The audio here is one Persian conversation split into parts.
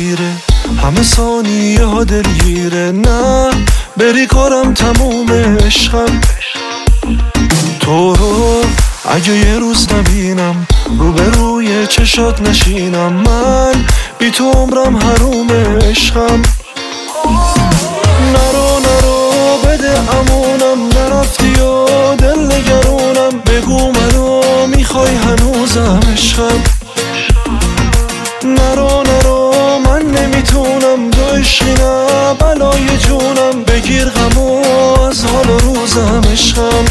میگیره، همه ثانیه ها دلگیره. نه بری کارم تموم عشقم، تو رو اگه یه روز نبینم، روبروی چشات نشینم، من بی تو عمرم حروم عشقم. نرو نرو بده امونم، نرفتی و دل نگرونم، بگو منو میخوای هنوزم عشقم. نرو نرو من نمیتونم، تو عشقی نه بلای جونم، بگیر غمو از حال و روزم عشقم.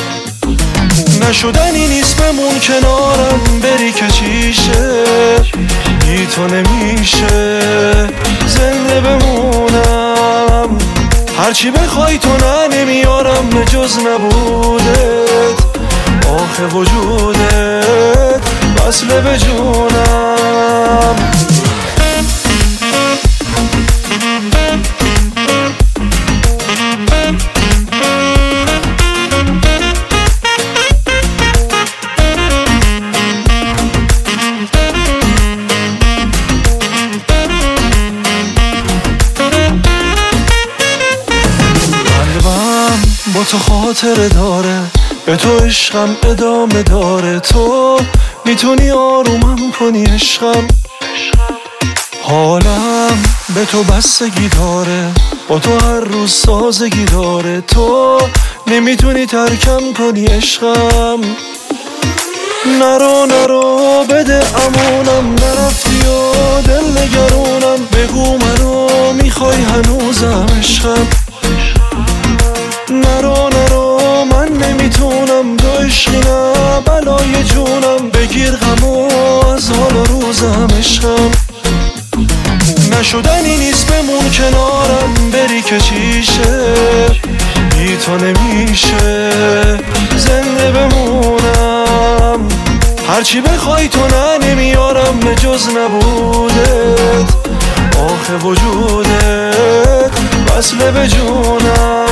نشدنی نیست بمون کنارم، بری که چیشه، بی تو نمیشه زنده بمونم. هرچی بخوای تو نه نمیارم به جز نبودت، آخه وجودت وصله به جونم. با تو خاطره داره، به تو عشقم ادامه داره، تو میتونی آرومم کنی عشقم. حالم به تو بستگی داره، با تو هر روز سازگی داره، تو نمیتونی ترکم کنی عشقم. نرو نرو بده امونم، نرفتی و دل نگرونم، بگو منو میخوای هنوزم عشقم. نرو نرو من نمیتونم، تو عشقی نه بلای جونم، بگیر غمو از حال و روزم عشقم. نشدنی نیست بمون کنارم، بری که چیشه، بی تو نمیشه زنده بمونم. هرچی بخوای تو نه نمیارم به جز نبودت، آخه وجودت وصله به جونم.